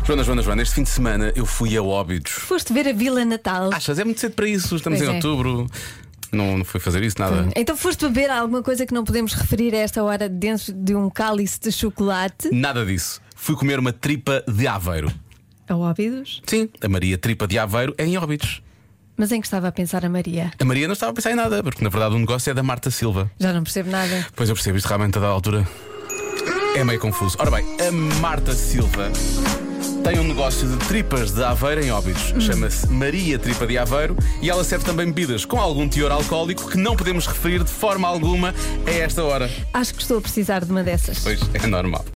Joana, este fim de semana eu fui a Óbidos. Foste ver a Vila Natal. Achas? É muito cedo para isso, estamos Pois em é. outubro. Não fui fazer isso, nada. Então foste beber alguma coisa que não podemos referir a esta hora dentro de um cálice de chocolate? Nada disso. Fui comer uma tripa de Aveiro. A Óbidos? Sim, a Maria Tripa de Aveiro é em Óbidos. Mas em que estava a pensar a Maria? A Maria não estava a pensar em nada, porque na verdade o negócio é da Marta Silva. Já não percebo nada. Pois eu percebo isto realmente a dada altura. É meio confuso. Ora bem, a Marta Silva tem um negócio de tripas de Aveiro em Óbidos. Chama-se Maria Tripa de Aveiro e ela serve também bebidas com algum teor alcoólico que não podemos referir de forma alguma a esta hora. Acho que estou a precisar de uma dessas. Pois é normal.